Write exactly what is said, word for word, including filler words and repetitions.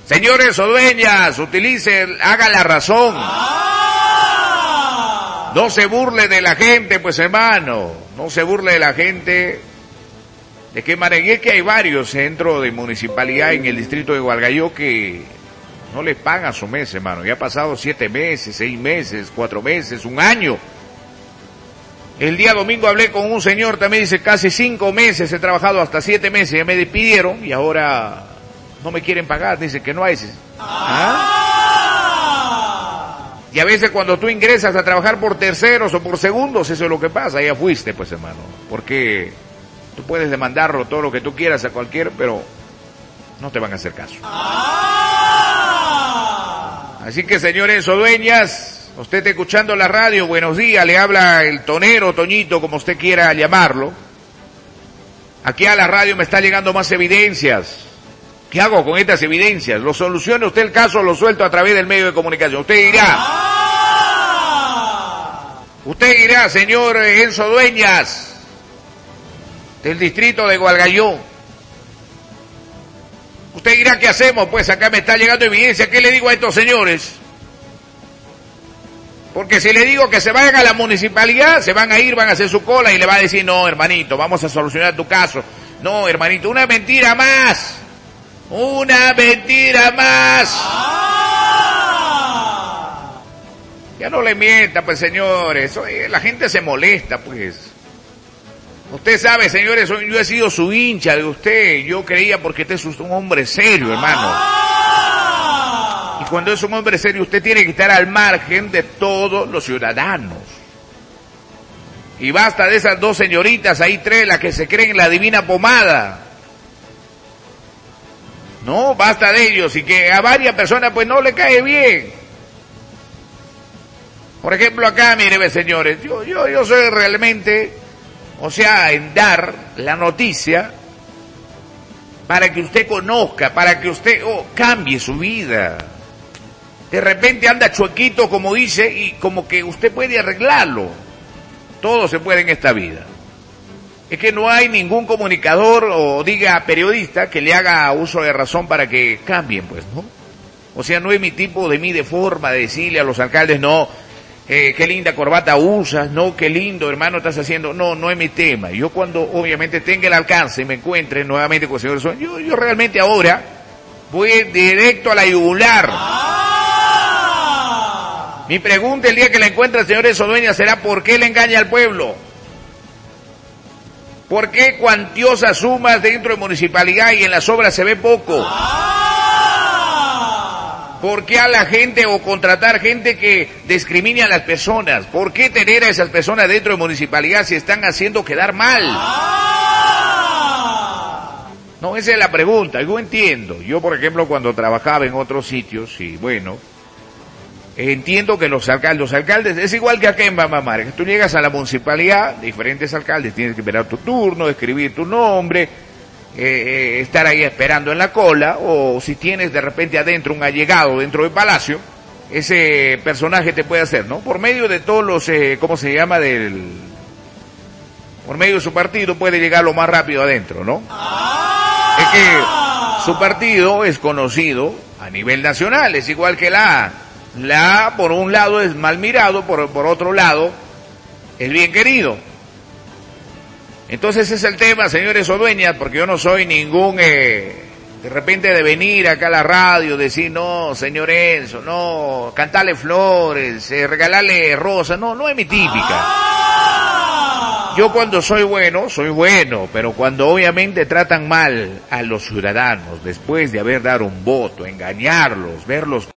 Señores o dueñas, utilicen, haga la razón. No se burle de la gente, pues hermano, no se burle de la gente. ¿De qué manera? Y es que hay varios centros de municipalidad en el distrito de Gualgayo que no les pagan su mes, hermano. Ya ha pasado siete meses, seis meses, cuatro meses, un año. El día domingo hablé con un señor, también dice casi cinco meses, he trabajado hasta siete meses, ya me despidieron y ahora no me quieren pagar, dice que no hay. ¿Ah? Y a veces cuando tú ingresas a trabajar por terceros o por segundos, eso es lo que pasa, ya fuiste, pues hermano, porque tú puedes demandarlo todo lo que tú quieras a cualquiera, pero no te van a hacer caso. Así que señores o dueñas, usted está escuchando la radio, buenos días, le habla el tonero, Toñito, como usted quiera llamarlo. Aquí a la radio me está llegando más evidencias. ¿Qué hago con estas evidencias? ¿Lo soluciona usted el caso o lo suelto a través del medio de comunicación? Usted dirá. Usted dirá, señor Enzo Dueñas, del distrito de Gualgayo. Usted dirá, ¿qué hacemos? Pues acá me está llegando evidencia. ¿Qué le digo a estos señores? Porque si le digo que se vayan a la municipalidad, se van a ir, van a hacer su cola y le va a decir, no, hermanito, vamos a solucionar tu caso. No, hermanito, una mentira más. Una mentira más. Ya no le mienta, pues, señores. Oye, la gente se molesta, pues. Usted sabe, señores, yo he sido su hincha de usted. Yo creía porque usted es un hombre serio, hermano. Y cuando es un hombre serio, usted tiene que estar al margen de todos los ciudadanos. Y basta de esas dos señoritas, ahí tres, las que se creen la divina pomada. No, basta de ellos, y que a varias personas pues no le cae bien. Por ejemplo acá, mire, señores, yo, yo, yo soy realmente, o sea, en dar la noticia para que usted conozca, para que usted oh, cambie su vida. De repente anda chuequito, como dice, y como que usted puede arreglarlo. Todo se puede en esta vida. Es que no hay ningún comunicador o diga periodista que le haga uso de razón para que cambien, pues, ¿no? O sea, no es mi tipo de mí de forma de decirle a los alcaldes, no, eh, qué linda corbata usas, no, qué lindo hermano estás haciendo, no, no es mi tema. Yo cuando obviamente tenga el alcance y me encuentre nuevamente con el señor Son, yo, yo realmente ahora voy directo a la yugular. Mi pregunta el día que la encuentre el señor Esodueña será ¿por qué le engaña al pueblo? ¿Por qué cuantiosas sumas dentro de municipalidad y en las obras se ve poco? ¿Por qué a la gente o contratar gente que discrimine a las personas? ¿Por qué tener a esas personas dentro de municipalidad si están haciendo quedar mal? No, esa es la pregunta. Yo entiendo. Yo, por ejemplo, cuando trabajaba en otros sitios, y bueno, entiendo que los alcaldes, los alcaldes, es igual que acá en Bambamara, que tú llegas a la municipalidad, diferentes alcaldes, tienes que esperar tu turno, escribir tu nombre, eh, eh, estar ahí esperando en la cola, o si tienes de repente adentro un allegado dentro del palacio, ese personaje te puede hacer, ¿no? Por medio de todos los, eh, ¿cómo se llama? Del, por medio de su partido puede llegar lo más rápido adentro, ¿no? Es que su partido es conocido a nivel nacional, es igual que la A. La A, por un lado, es mal mirado, por, por otro lado, es bien querido. Entonces ese es el tema, señores o dueñas, porque yo no soy ningún, eh, de repente de venir acá a la radio, decir, no, señor Enzo, no, cantarle flores, eh, regalarle rosas, no, no es mi típica. Yo cuando soy bueno, soy bueno, pero cuando obviamente tratan mal a los ciudadanos, después de haber dado un voto, engañarlos, verlos